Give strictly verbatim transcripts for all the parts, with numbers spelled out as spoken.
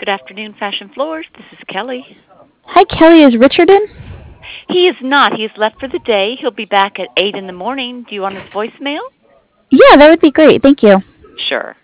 Good afternoon, Fashion Floors. This is Kelly. Hi, Kelly. Is Richard in? He is not. He's left for the day. He'll be back at eight in the morning. Do you want his voicemail? Yeah, that would be great. Thank you. Sure.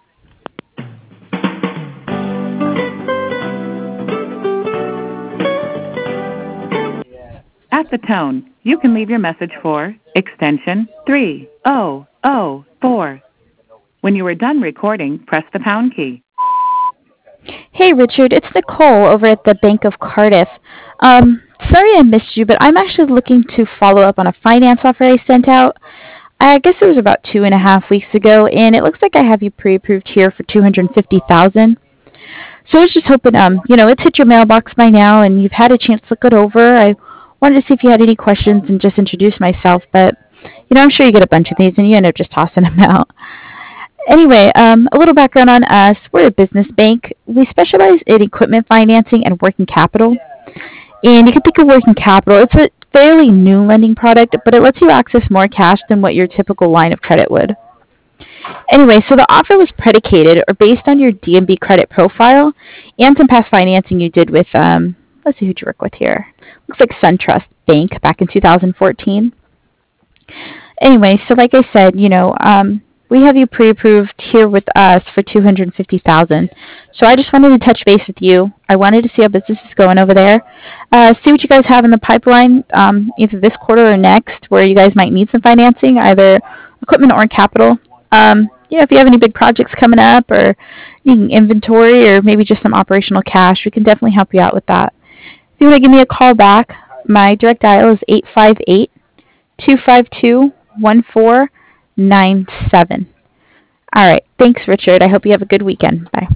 At the tone, you can leave your message for extension three oh oh four. When you are done recording, press the pound key. Hey, Richard. It's Nicole over at the Bank of Cardiff. Um, sorry I missed you, but I'm actually looking to follow up on a finance offer I sent out. I guess it was about two and a half weeks ago, and it looks like I have you pre-approved here for two hundred fifty thousand dollars. So I was just hoping, um, you know, it's hit your mailbox by now, and you've had a chance to look it over. I wanted to see if you had any questions and just introduce myself, but, you know, I'm sure you get a bunch of these, and you end up just tossing them out. Anyway, um, a little background on us. We're a business bank. We specialize in equipment financing and working capital. And you can think of working capital. It's a fairly new lending product, but it lets you access more cash than what your typical line of credit would. Anyway, so the offer was predicated or based on your D and B credit profile and some past financing you did with, um, let's see who'd you work with here. Looks like SunTrust Bank back in two thousand fourteen. Anyway, so like I said, you know, um, we have you pre-approved here with us for two hundred fifty thousand dollars. So I just wanted to touch base with you. I wanted to see how business is going over there. Uh, see what you guys have in the pipeline, um, either this quarter or next, where you guys might need some financing, either equipment or capital. Um, yeah, if you have any big projects coming up or needing inventory or maybe just some operational cash, we can definitely help you out with that. If you want to give me a call back, my direct dial is eight five eight, two five two, one four nine seven. All right. Thanks, Richard. I hope you have a good weekend. Bye.